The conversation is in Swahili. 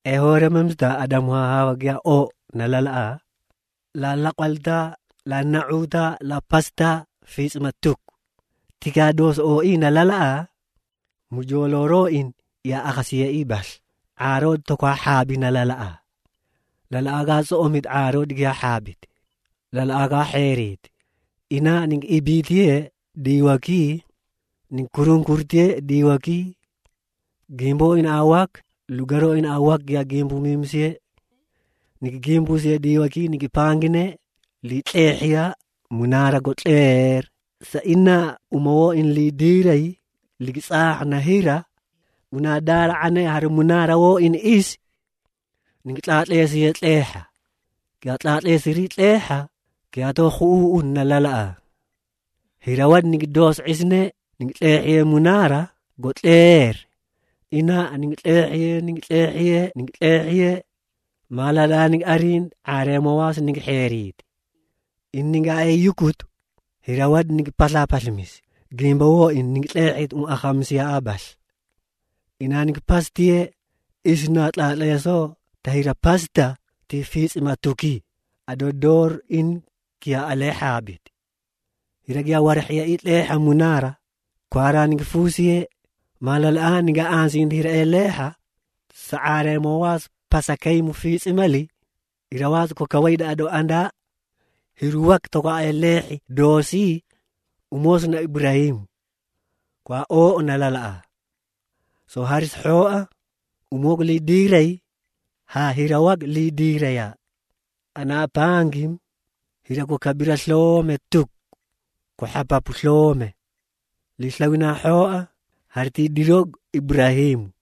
Ehore memsta Adamu hawa gya o nalala. La laqalda, la na'uda, la pasta fis matuk. Tiga dos o nalala. Mujoloroin ya akasiya ibas. Arod to kwa habi nalala. Lalaaga so omid arod gya habit. Lalaaga herit. Ina ning ibitiye diwaki. Ning kurung kurtiye diwaki. Gimbo in awak. Lugaro in awak gya gimbo mimsiye. Ning gimbo siya diwaki. Ning pangine. Litehya. Munara gotler. Sa ina umawo in lidiray. Ligisaah na hira. Unadara ane hari munara wo in is. Ningitlatle siya tleha. Kaya tlatle siya tleha. Kaya to khuun na lalaa. Hirawad ningdos isne. Ningitlehye munara. Gotler. Ina ningitlehye. Malala ning arin. Are mawas ningherit. Inninga ay yukut. Hirawad ningipasapasmis. Gimba wo in ningitlehit akam siya abas. Ina ningpastiye. Isna tlatle so. Tahira pasta ti fis matuki adodor in kia ale habit. Hiragya warahya itleha munara kwara ning fusiye malalaan niga ansin hira eleha saare mawas pasakay mu fis mali irawaz ko kawaida ado anda hiruwak to ka elehi dosi umos na Ibrahim kwa o nalala. So haris hoa umogli diray. Ha hirawag lidiraya. Ana pangim. Hira ko kabira slome tuk. Ko hapapu slome. Lislawina hoa. Harti dirog Ibrahim.